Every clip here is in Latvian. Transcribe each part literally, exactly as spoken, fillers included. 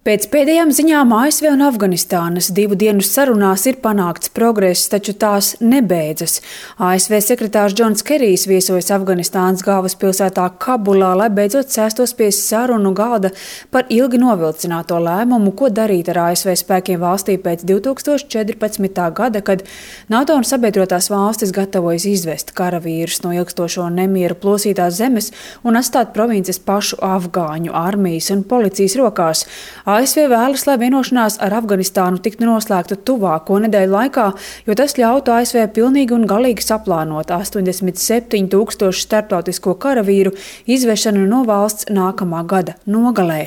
Pēc pēdējām ziņām A S V un Afganistānas divu dienu sarunās ir panākts progress, taču tās nebeidzas. A S V sekretārs Džons Kerijs viesojas Afganistānas galvaspilsētā Kabulā, lai beidzot sēstos pie sarunu galda par ilgi novilcināto lēmumu, ko darīt ar A S V spēkiem valstī pēc divi tūkstoši četrpadsmitā gada, kad NATO un sabiedrotās valstis gatavojas izvest karavīrus no ilgstošo nemieru plosītās zemes un atstāt provinces pašu afgāņu armijas un policijas rokās. A S V vēlas, lai vienošanās ar Afganistānu tiktu noslēgta tuvāko nedēļu laikā, jo tas ļautu A S V pilnīgi un galīgi saplānot astoņdesmit septiņu tūkstošu starptautisko karavīru izvešanu no valsts nākamā gada nogalē.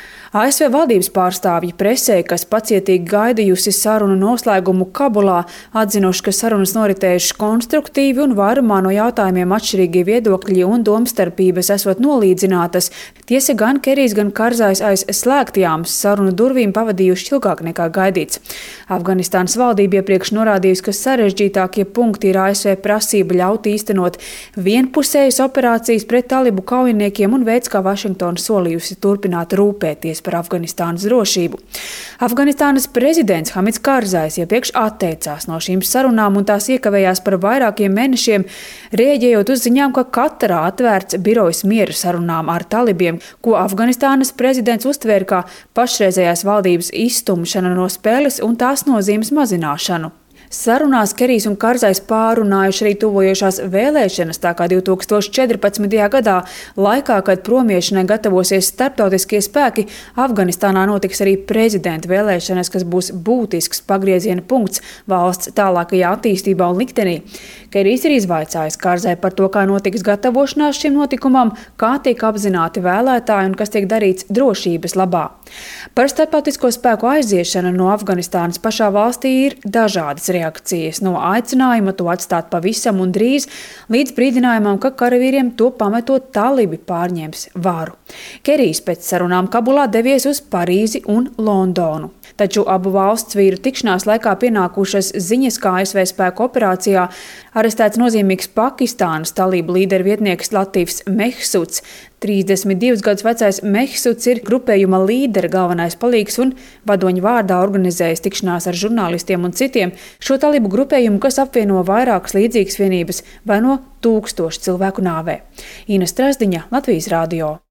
A S V valdības pārstāvji presē, kas pacietīgi gaidījusi sarunu noslēgumu Kabulā, atzinuši, ka sarunas noritējušas konstruktīvi un vairumā no jautājumiem atšķirīgie viedokļi un domstarpības esot nolīdzinātas. Tiesa gan Kerijs, gan Karzājs aiz slēgtajām sarunu durvīm pavadījuši ilgāk nekā gaidīts. Afganistānas valdība iepriekš norādījusi, ka sarežģītākie punkti ir A S V prasība ļaut īstenot vienpusējas operācijas pret talibu kaujiniekiem un veids, kā Vašingtona solījusi turpināt rūpēties par Afganistānas drošību. Afganistānas prezidents Hamids Karzājs iepriekš atteicās no šīm sarunām un tās iekavējās par vairākiem mēnešiem, rēģējot uz ziņām, ka Katarā atvērts birojs miera sarunām ar talibiem, ko Afganistānas prezidents uztvēra kā pašreizējās valdības izstumšanu no spēles un tās nozīmes mazināšanu. Sarunās Kerijs un Karzājs pārunājuši arī tuvojošās vēlēšanas, tā kā divi tūkstoši četrpadsmitajā gadā, laikā, kad promiešanai gatavosies starptautiskie spēki, Afganistānā notiks arī prezidenta vēlēšanas, kas būs būtisks pagrieziena punkts valsts tālākajā attīstībā un liktenī. Kerijs ir izvaicājis Karzai par to, kā notiks gatavošanās šim notikumam, kā tiek apzināti vēlētāji un kas tiek darīts drošības labā. Par starptautisko spēku aiziešanu no Afganistānas pašā valstī ir dažādas reakcijas, no aicinājuma to atstāt pavisam un drīz līdz brīdinājumam, ka karavīriem to pametot talibi pārņems varu. Kerijs pēc sarunām Kabulā devies uz Parīzi un Londonu. Taču abu valsts vīru tikšanās laikā pienākušas ziņas, kā A S V spēku operācijā arestēts nozīmīgs Pakistānas talību līderu vietnieks Latīfs Mehsuds. trīsdesmit divus gadus vecais Mehsuds ir grupējuma līdera galvenais palīgs un vadoņa vārdā organizējis tikšanās ar žurnālistiem un citiem. Šo talību grupējumu, kas apvieno vairākas līdzīgas vienības, vaino tūkstoši cilvēku nāvē. Ina Strasdiņa, Latvijas radio.